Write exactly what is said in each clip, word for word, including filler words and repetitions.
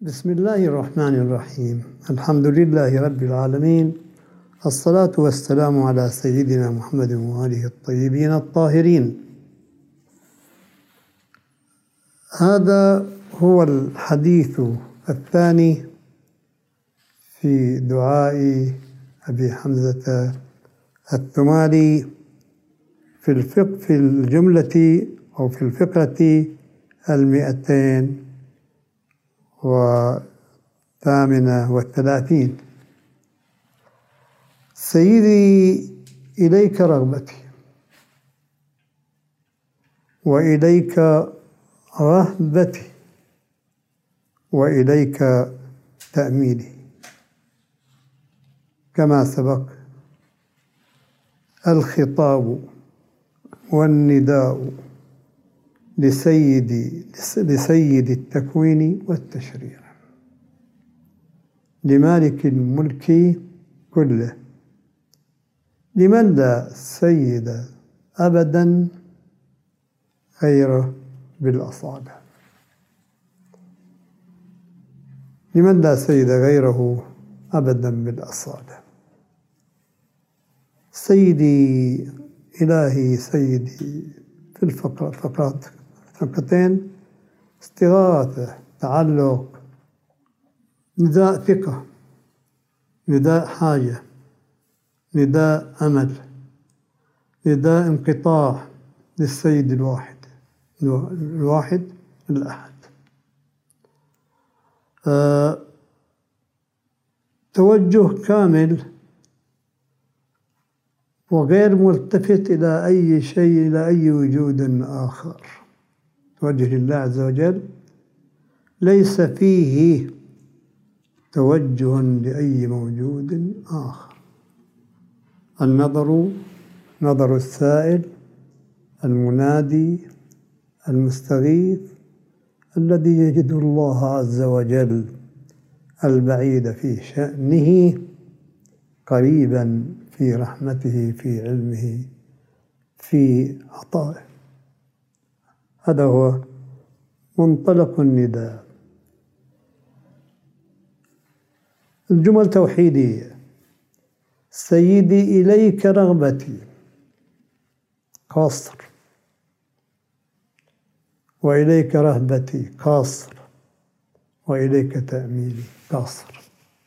بسم الله الرحمن الرحيم. الحمد لله رب العالمين، الصلاة والسلام على سيدنا محمد وآله الطيبين الطاهرين. هذا هو الحديث الثاني في دعاء أبي حمزة الثمالي في الفقه في الجملة أو في الفقرة المئتين وثامنة والثلاثين. سيدي، إليك رغبتي وإليك رهبتي وإليك تأميلي. كما سبق، الخطاب والنداء لسيد لسيد التكوين والتشريع، لمالك الملك كله، لمن لا سيد أبدا غيره بالأصالة، لمن لا سيد غيره أبدا بالأصالة. سيدي إلهي سيدي في الفقرة فقرات فقرتين: استغاثة، تعلق، نداء ثقة، نداء حاجة، نداء أمل، نداء انقطاع للسيد الواحد الواحد الأحد. أه توجه كامل وغير ملتفت إلى أي شيء، إلى أي وجود آخر. توجه لله عز وجل ليس فيه توجه لأي موجود آخر. النظر نظر السائل المنادي المستغيث الذي يجد الله عز وجل البعيد في شأنه قريبا في رحمته، في علمه، في عطائه. هذا هو منطلق النداء. الجمل توحيدية: سيدي إليك رغبتي قاصر، وإليك رهبتي قاصر، وإليك تأميلي قاصر.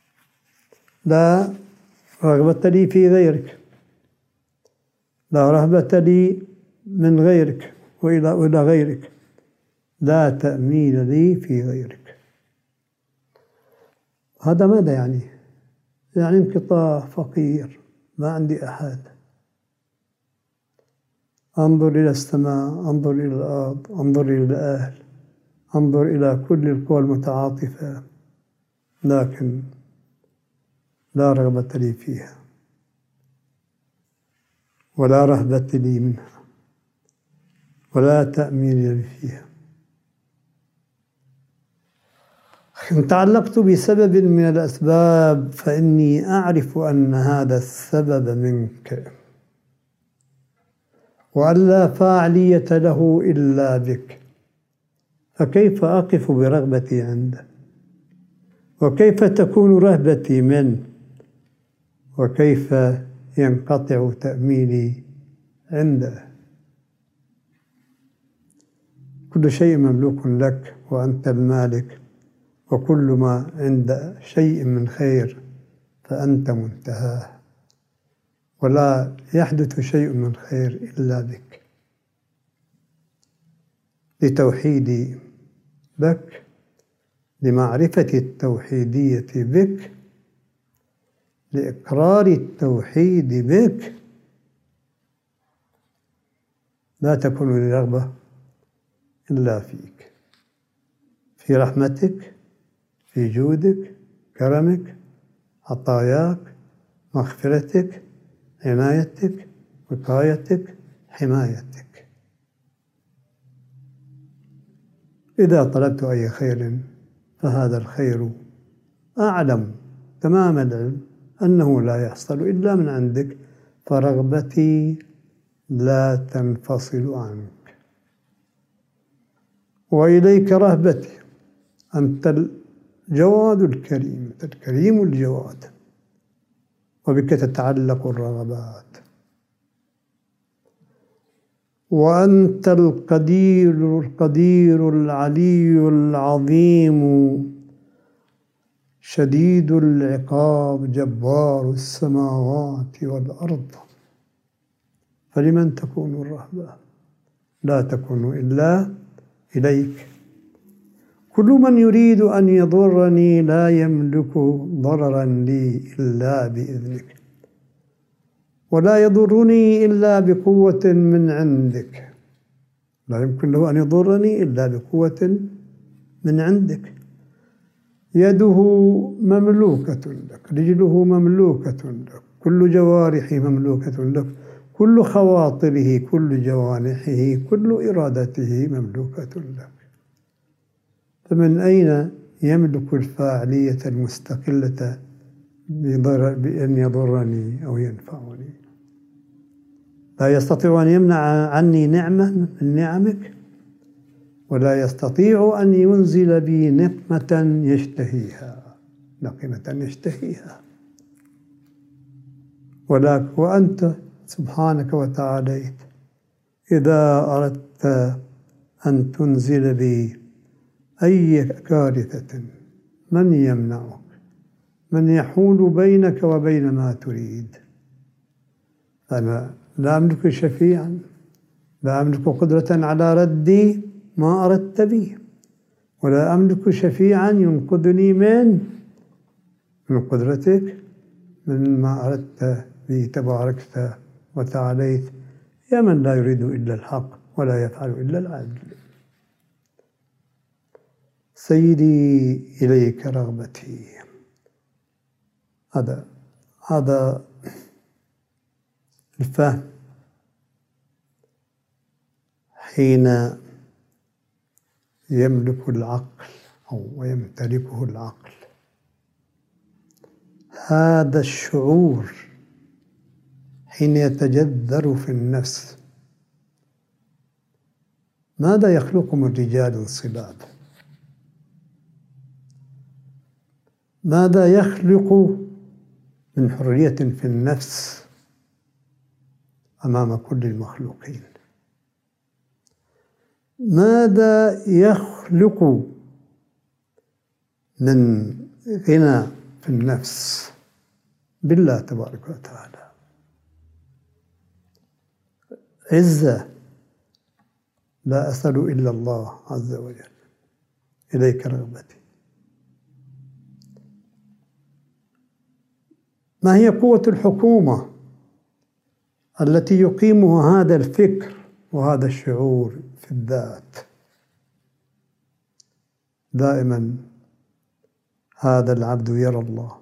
لا رغبة لي في غيرك، لا رهبة لي من غيرك وإلى إلى غيرك، لا تأميل لي في غيرك. هذا ماذا يعني؟ يعني انقطاع، فقير، ما عندي أحد. أنظر إلى السماء، أنظر إلى الأرض، أنظر إلى الأهل، أنظر إلى كل القوى المتعاطفة، لكن لا رغبة لي فيها ولا رهبة لي منها ولا تأمين لي فيها. إن تعلقت بسبب من الأسباب فإني أعرف أن هذا السبب منك، وأن لا فاعلية له إلا بك، فكيف أقف برغبتي عنده؟ وكيف تكون رهبتي منه؟ وكيف ينقطع تأميلي عنده؟ كل شيء مملوك لك وأنت المالك، وكل ما عند شيء من خير فأنت منتهاه، ولا يحدث شيء من خير إلا بك. لتوحيدي بك، لمعرفة التوحيدية بك، لإقرار التوحيد بك، لا تكون لي رغبة إلا فيك، في رحمتك، في جودك، كرمك، عطاياك، مغفرتك، عنايتك، وقايتك، حمايتك. إذا طلبت أي خير فهذا الخير أعلم تمام العلم أنه لا يحصل إلا من عندك، فرغبتي لا تنفصل عنك. وإليك رهبتي، أنت جواد الكريم، أنت الكريم الجواد، وبك تتعلق الرغبات. وأنت القدير القدير العلي العظيم شديد العقاب جبار السماوات والأرض، فلمن تكون الرهبة؟ لا تكون إلا إليك. كل من يريد أن يضرني لا يملك ضررا لي إلا بإذنك، ولا يضرني إلا بقوة من عندك. لا يمكن له أن يضرني إلا بقوة من عندك. يده مملوكة لك، رجله مملوكة لك، كل جوارحه مملوكة لك، كل خواطره، كل جوانحه، كل إرادته مملوكة لك. فمن أين يملك الفاعلية المستقلة بأن يضرني أو ينفعني؟ لا يستطيع أن يمنع عني نعمة من نعمك، ولا يستطيع أن ينزل بي نقمة يشتهيها نقمة يشتهيها ولا وأنت سبحانك وتعاليت إذا أردت أن تنزل بي أي كارثة من يمنعك؟ من يحول بينك وبين ما تريد؟ أنا لا أملك شفيعا، لا أملك قدرة على رد ما أردت به، ولا أملك شفيعا ينقذني من من قدرتك، من ما أردت به تباركت وتعاليت، يا من لا يريد إلا الحق ولا يفعل إلا العدل. سيدي إليك رغبتي. هذا هذا الفهم حين يملك العقل أو يمتلكه العقل. هذا الشعور حين يتجذر في النفس. ماذا يخلق من رجال صلاب؟ ماذا يخلق من حرية في النفس أمام كل المخلوقين؟ ماذا يخلق من غنى في النفس بالله تبارك وتعالى؟ عزة لا أسأل إلا الله عز وجل. إليك رغبتي. ما هي قوة الحكومة التي يقيمها هذا الفكر وهذا الشعور في الذات؟ دائما هذا العبد يرى الله،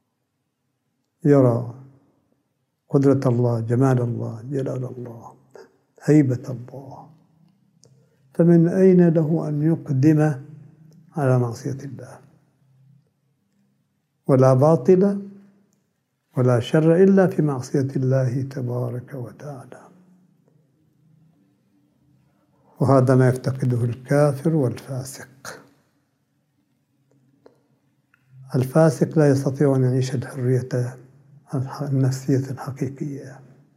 يرى قدرة الله، جمال الله، جلال الله، هيبة الله، فمن أين له أن يقدم على معصية الله؟ ولا باطل ولا شر إلا في معصية الله تبارك وتعالى. وهذا ما يفتقده الكافر والفاسق. الفاسق لا يستطيع أن يعيش الحرية النفسية الحقيقية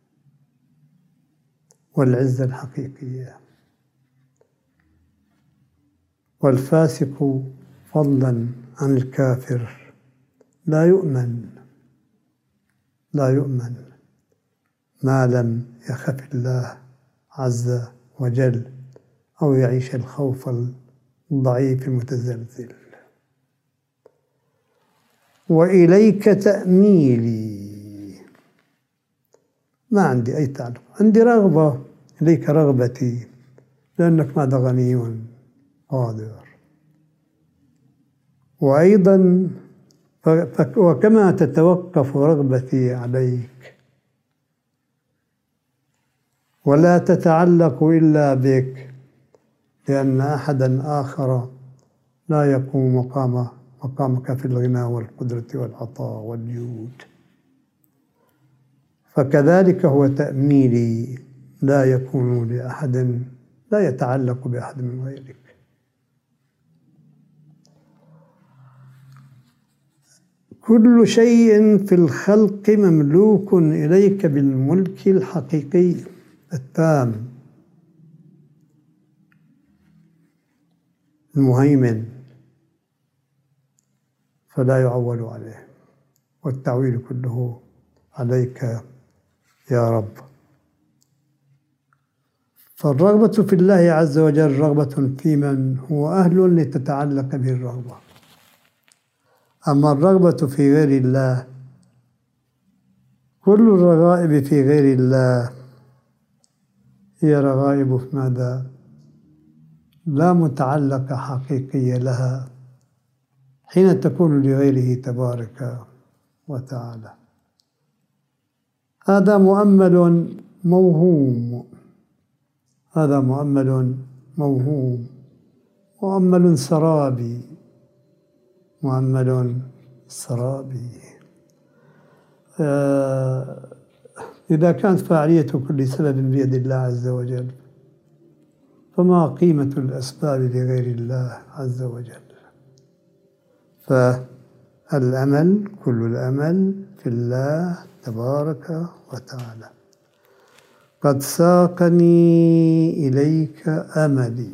والعزة الحقيقية. والفاسق فضلا عن الكافر لا يؤمن لا يؤمن ما لم يخف الله عز وجل أو يعيش الخوف الضعيف المتزلزل. وإليك تأميلي. ما عندي أي تعلق، عندي رغبة، إليك رغبتي، لأنك ماذا غني قادر. وأيضا وكما تتوقف رغبتي عليك ولا تتعلق إلا بك، لأن أحدا آخر لا يقوم مقام مقامك في الغنى والقدرة والعطاء والجود. فكذلك هو تأميلي لا يكون لأحد، لا يتعلق بأحد من غيرك. كل شيء في الخلق مملوك إليك بالملك الحقيقي التام المهيمن، فلا يعول عليه، والتعويل كله عليك يا رب. فالرغبة في الله عز وجل رغبة في من هو أهل لتتعلق به الرغبة. أما الرغبة في غير الله، كل الرغائب في غير الله هي رغائب في ماذا؟ لا متعلق حقيقي لها حين تكون لغيره تبارك وتعالى. هذا مؤمل موهوم، هذا مؤمل موهوم، مؤمل سرابي، مؤمل سرابي. آه إذا كانت فاعلية كل سبب بيد الله عز وجل، فما قيمة الأسباب لغير الله عز وجل؟ فالأمل، كل الأمل في الله تبارك وتعالى. قد ساقني إليك أملي،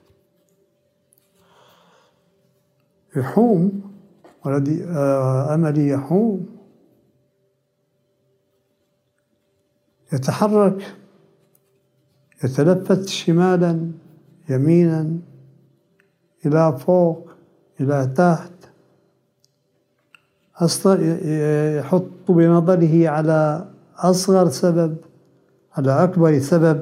يحوم والذي أملي يحوم، يتحرك، يتلفت شمالا يمينا إلى فوق إلى تحت، يحط بنظره على أصغر سبب على أكبر سبب،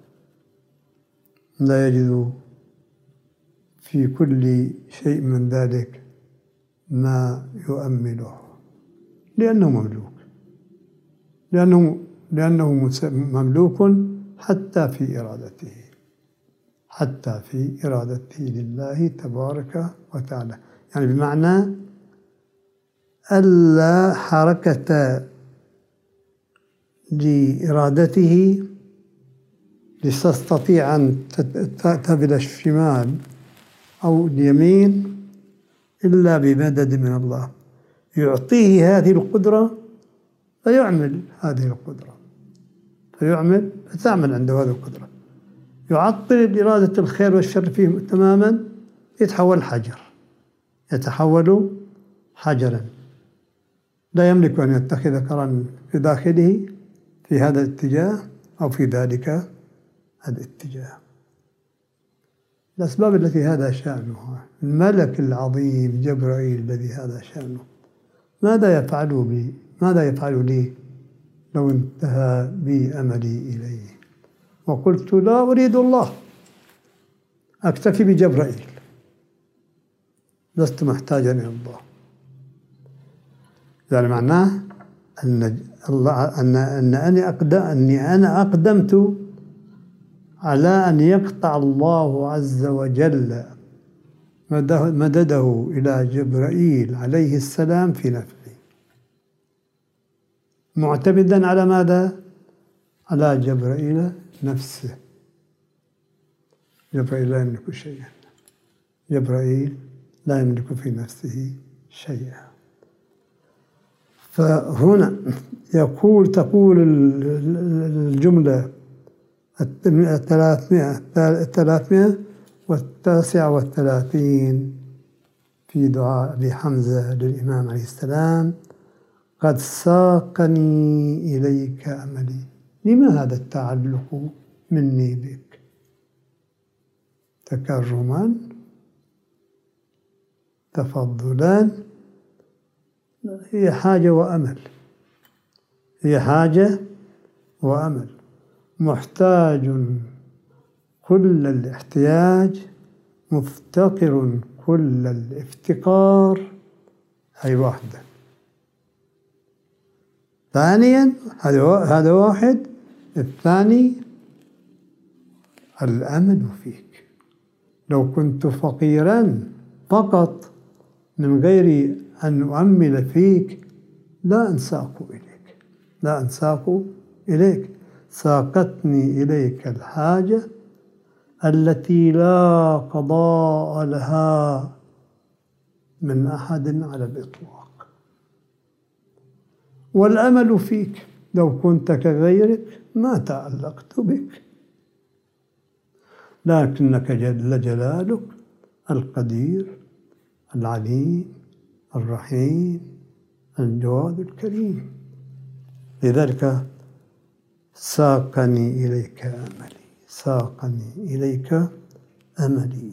لا يجد في كل شيء من ذلك ما يؤمله، لأنه مملوك، لأنه لأنه مملوك حتى في إرادته، حتى في إرادته لله تبارك وتعالى. يعني بمعنى ألا حركة لإرادته لتستطيع أن تذهب إلى الشمال أو اليمين إلا بمدد من الله يعطيه هذه القدرة، فيعمل هذه القدرة، فيعمل فتعمل عنده هذه القدرة. يعطل إرادة الخير والشر فيه تماما، يتحول حجر، يتحول حجرا، لا يملك أن يتخذ قرارا في داخله في هذا الاتجاه أو في ذلك الاتجاه. الأسباب التي هذا شأنها، الملك العظيم جبرائيل الذي هذا شأنه، ماذا يفعل بي؟ ماذا يفعل لي لو انتهى بي أملي إليه وقلت لا أريد الله، أكتفي بجبرائيل، لست محتاجا إلى الله؟ يعني معناه أن الله أن أن أني أقدم أني أنا أقدمت على أن يقطع الله عز وجل مدده إلى جبرائيل عليه السلام في نفسي، معتمدا على ماذا؟ على جبرائيل نفسه. جبرائيل لا يملك شيئا، جبرائيل لا يملك في نفسه شيئا. فهنا يقول تقول الجملة الثلاثمائة الثلاثمائة والتاسعة والثلاثين في دعاء أبي حمزة للإمام عليه السلام: قد ساقني إليك أملي. لما هذا التعلق مني بك؟ تكرما، تفضلا، هي حاجة وأمل، هي حاجة وأمل. محتاج كل الاحتياج، مفتقر كل الافتقار، هي واحدة. ثانيا هذا واحد. الثاني الأمل فيك. لو كنت فقيرا فقط من غير أن أؤمل فيك لا أنساق إليك، لا أنساق إليك. ساقتني إليك الحاجة التي لا قضاء لها من أحد على الإطلاق. والأمل فيك. لو كنت كغيرك ما تعلقت بك، لكنك جل جلالك القدير العليم الرحيم الجواد الكريم. لذلك ساقني إليك أملي، ساقني إليك أملي.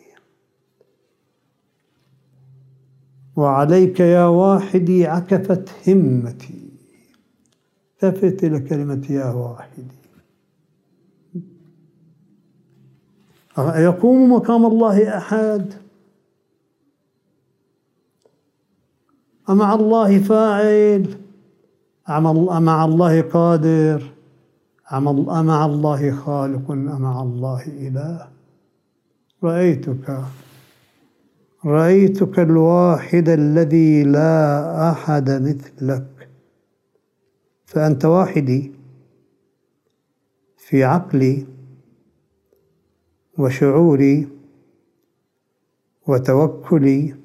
وعليك يا واحدي عكفت همتي. التفت إلى كلمة يا واحدي. يقوم مقام الله أحد؟ أمع الله فاعل؟ أمع الله قادر؟ أمع الله خالق؟ أمع الله إله؟ رأيتك رأيتك الواحد الذي لا أحد مثلك. فأنت واحدي في عقلي وشعوري وتوكلي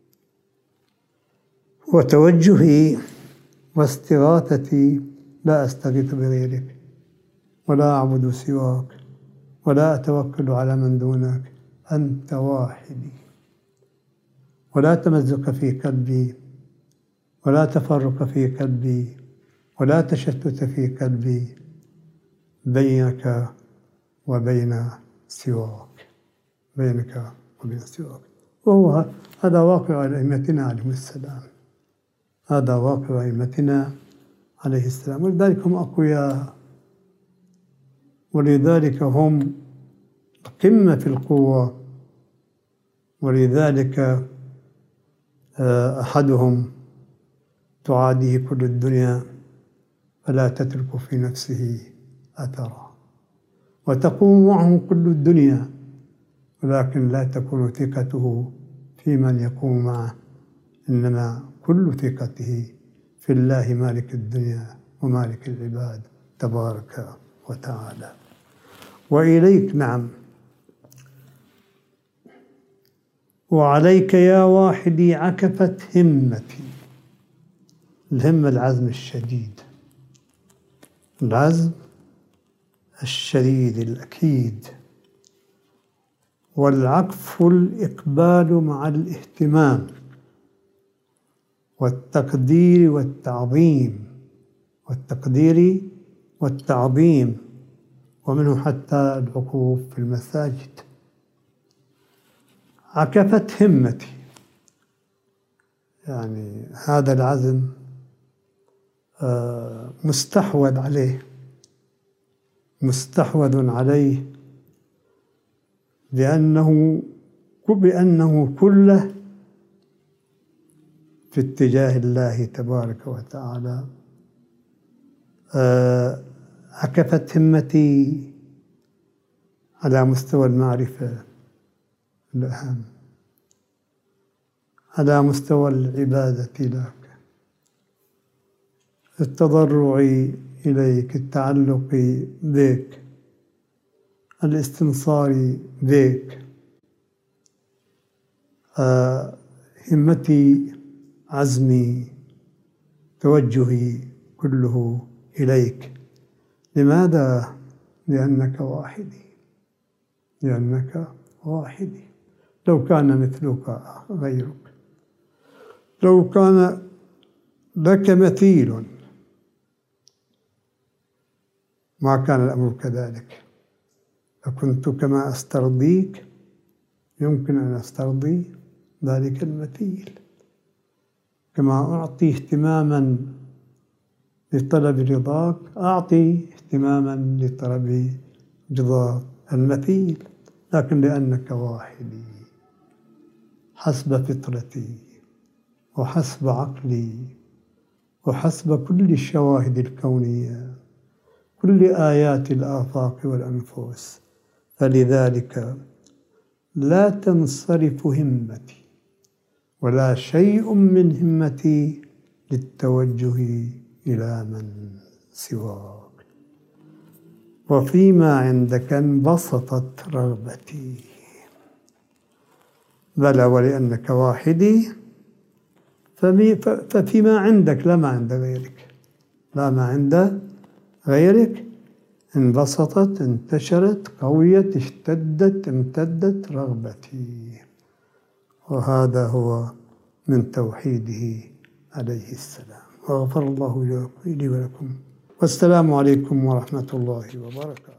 وتوجهي واستغاثتي. لا أستغيث بغيرك ولا أعبد سواك ولا أتوكل على من دونك. أنت واحدي، ولا تمزق في قلبي ولا تفرق في قلبي ولا تشتت في قلبي بينك وبين سواك، بينك وبين سواك. وهو هذا واقع أئمتنا عليهم السلام، هذا واقع أئمتنا عليه السلام. ولذلك هم أقوياء، ولذلك هم قمة في القوة. ولذلك أحدهم تعاديه كل الدنيا فلا تترك في نفسه أثرا، وتقوم معه كل الدنيا ولكن لا تكون ثقته في من يقوم معه، إنما كل ثقته في الله مالك الدنيا ومالك العباد تبارك وتعالى. وإليك نعم. وعليك يا واحدي عكفت همتي. الهمة العزم الشديد، العزم الشديد الأكيد. والعكف الإقبال مع الاهتمام والتقدير والتعظيم، والتقدير والتعظيم، ومنه حتى الوقوف في المساجد. عكفت همتي، يعني هذا العزم مستحوذ عليه، مستحوذ عليه بأنه بأنه كله في اتجاه الله تبارك وتعالى. عكفت همتي على مستوى المعرفة الأهم، على مستوى العبادة لك، التضرع إليك، التعلق بك، الاستنصار بك. آه همتي، عزمي، توجهي كله إليك. لماذا؟ لأنك واحدي، لأنك واحدي. لو كان مثلك غيرك، لو كان لك مثيل ما كان الأمر كذلك. فكنت كما أسترضيك يمكن أن أسترضي ذلك المثيل، كما أعطي اهتماما لطلب رضاك أعطي اهتماما لطلب رضا المثيل. لكن لأنك واحدي حسب فطرتي وحسب عقلي وحسب كل الشواهد الكونية، كل آيات الآفاق والأنفس، فلذلك لا تنصرف همتي ولا شيء من همتي للتوجه إلى من سواك. وفيما عندك انبسطت رغبتي. بلى ولأنك واحدي ففيما عندك لا ما عند غيرك. لا ما عند غيرك، انبسطت، انتشرت، قويت، اشتدت، امتدت رغبتي. وهذا هو من توحيده عليه السلام. وغفر الله لي ولكم، والسلام عليكم ورحمة الله وبركاته.